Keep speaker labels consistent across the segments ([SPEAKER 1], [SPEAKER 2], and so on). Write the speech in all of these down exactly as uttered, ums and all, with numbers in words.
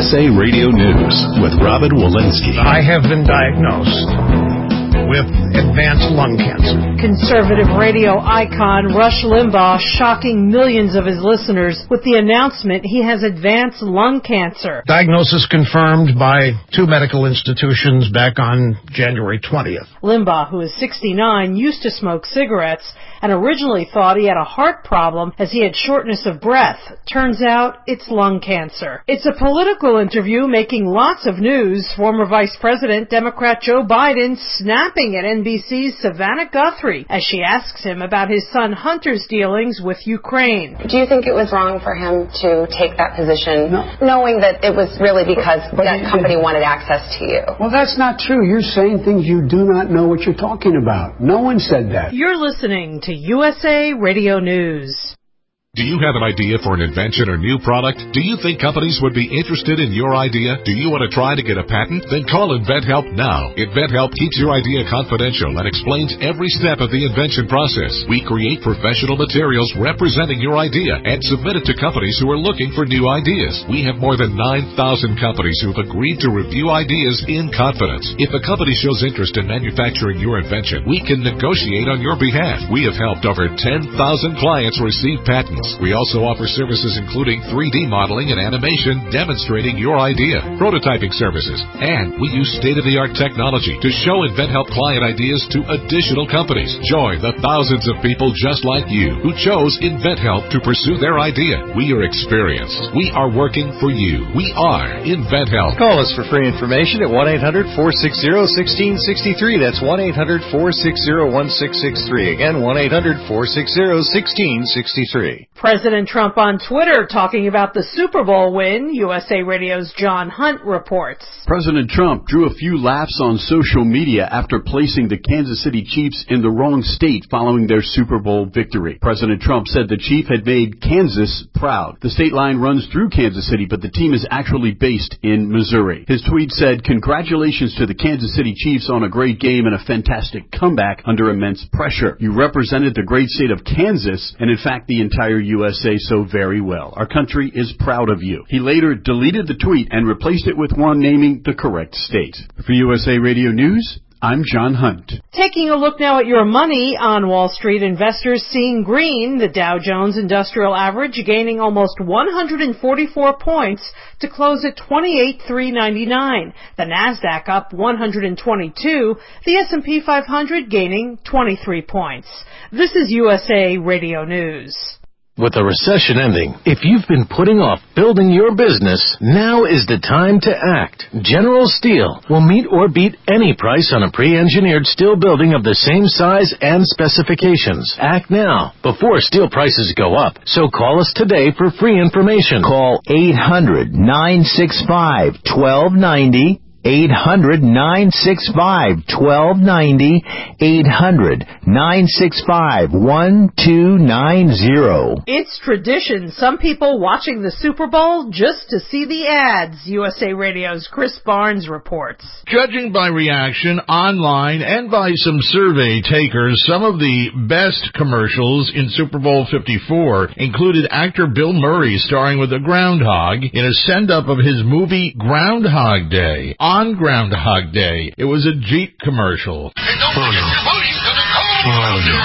[SPEAKER 1] S A Radio News with Robin Walensky.
[SPEAKER 2] I have been diagnosed with advanced lung cancer.
[SPEAKER 3] Conservative radio icon Rush Limbaugh shocking millions of his listeners with the announcement he has advanced lung cancer.
[SPEAKER 2] Diagnosis confirmed by two medical institutions back on January twentieth.
[SPEAKER 3] Limbaugh, who is sixty-nine, used to smoke cigarettes and originally thought he had a heart problem as he had shortness of breath. Turns out it's lung cancer. It's a political interview making lots of news. Former Vice President Democrat Joe Biden snapping at N B C's Savannah Guthrie as she asks him about his son Hunter's dealings with Ukraine.
[SPEAKER 4] Do you think it was wrong for him to take that position,
[SPEAKER 5] no.
[SPEAKER 4] knowing that it was really because
[SPEAKER 5] but, but
[SPEAKER 4] that
[SPEAKER 5] you,
[SPEAKER 4] company wanted access to you?
[SPEAKER 5] Well, that's not true. You're saying things you do not know what you're talking about. No one said that.
[SPEAKER 3] You're listening to U S A Radio News.
[SPEAKER 6] Do you have an idea for an invention or new product? Do you think companies would be interested in your idea? Do you want to try to get a patent? Then call InventHelp now. InventHelp keeps your idea confidential and explains every step of the invention process. We create professional materials representing your idea and submit it to companies who are looking for new ideas. We have more than nine thousand companies who have agreed to review ideas in confidence. If a company shows interest in manufacturing your invention, we can negotiate on your behalf. We have helped over ten thousand clients receive patents. We also offer services including three D modeling and animation demonstrating your idea, prototyping services, and we use state-of-the-art technology to show InventHelp client ideas to additional companies. Join the thousands of people just like you who chose InventHelp to pursue their idea. We are experienced. We are working for you. We are InventHelp.
[SPEAKER 7] Call us for free information at one eight hundred four six zero one six six three. That's one eight hundred four six zero one six six three. Again, one eight hundred four six zero one six six three.
[SPEAKER 3] President Trump on Twitter talking about the Super Bowl win. U S A Radio's John Hunt reports.
[SPEAKER 8] President Trump drew a few laughs on social media after placing the Kansas City Chiefs in the wrong state following their Super Bowl victory. President Trump said the Chief had made Kansas proud. The state line runs through Kansas City, but the team is actually based in Missouri. His tweet said, "Congratulations to the Kansas City Chiefs on a great game and a fantastic comeback under immense pressure. You represented the great state of Kansas and, in fact, the entire U S A so very well. Our country is proud of you." He later deleted the tweet and replaced it with one naming the correct state. For U S A Radio News, I'm John Hunt.
[SPEAKER 3] Taking a look now at your money on Wall Street, investors seeing green. The Dow Jones Industrial Average gaining almost one hundred forty-four points to close at twenty-eight thousand three hundred ninety-nine. The Nasdaq up one hundred twenty-two. The S and P five hundred gaining twenty-three points. This is U S A Radio News.
[SPEAKER 9] With the recession ending, if you've been putting off building your business, now is the time to act. General Steel will meet or beat any price on a pre-engineered steel building of the same size and specifications. Act now, before steel prices go up. So call us today for free information.
[SPEAKER 10] Call eight hundred nine six five one two nine zero. eight hundred nine six five one two nine zero. eight hundred nine six five one two nine zero.
[SPEAKER 3] It's tradition. Some people watching the Super Bowl just to see the ads. U S A Radio's Chris Barnes reports.
[SPEAKER 11] Judging by reaction online and by some survey takers, some of the best commercials in Super Bowl fifty-four included actor Bill Murray starring with a groundhog in a send-up of his movie Groundhog Day. On Groundhog Day, it was a Jeep commercial.
[SPEAKER 12] Hey, don't forget your booties to the cold. Oh, no.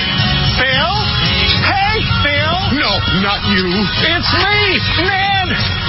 [SPEAKER 13] Phil? Hey, Phil!
[SPEAKER 12] No, not you.
[SPEAKER 13] It's me, Ned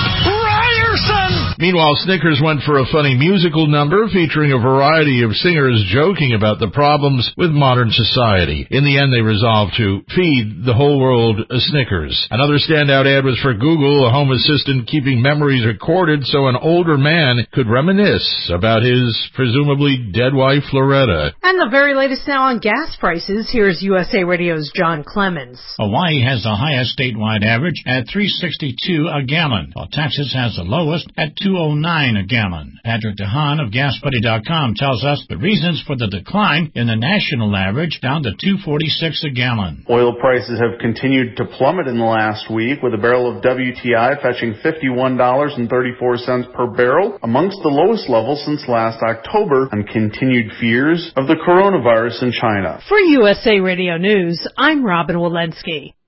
[SPEAKER 13] Ryerson!
[SPEAKER 11] Meanwhile, Snickers went for a funny musical number featuring a variety of singers joking about the problems with modern society. In the end, they resolved to feed the whole world a Snickers. Another standout ad was for Google, a home assistant keeping memories recorded so an older man could reminisce about his presumably dead wife, Loretta.
[SPEAKER 3] And the very latest now on gas prices, here's U S A Radio's John Clemens.
[SPEAKER 14] Hawaii has the highest statewide average at three sixty-two a gallon, while Texas has the lowest at two oh nine a gallon. Patrick DeHaan of gas buddy dot com tells us the reasons for the decline in the national average down to two forty-six a gallon.
[SPEAKER 15] Oil prices have continued to plummet in the last week, with a barrel of W T I fetching fifty-one dollars and thirty-four cents per barrel, amongst the lowest levels since last October, on continued fears of the coronavirus in China.
[SPEAKER 3] For U S A Radio News, I'm Robin Walensky.